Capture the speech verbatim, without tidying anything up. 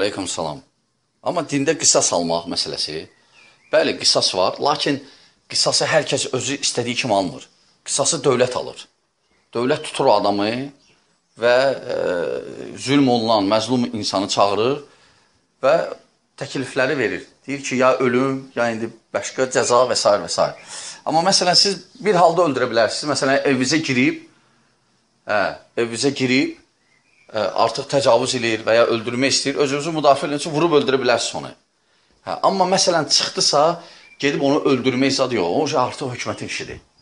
Aleyküm salam. Amma dində qisas almaq məsələsi, bəli, qisas var, lakin qisası hər kəs özü istədiyi kimi almır. Qisası dövlət alır. Dövlət tutur adamı və e, zülm olunan, məzlum insanı çağırır və təklifləri verir. Deyir ki, ya ölüm, ya indi başqa cəza və s. və s. Amma məsələn, siz bir halda öldürə bilərsiniz. Məsələn, evinizə girib, hə, evinizə girib, ə, artıq təcavüz edir və ya öldürmək istəyir, özünüzü müdafiə üçün vurub öldürə bilərsiniz onu. Hə, amma məsələn, çıxdısa, gedib onu öldürmək zadı yox, o artıq hökumətin işidir.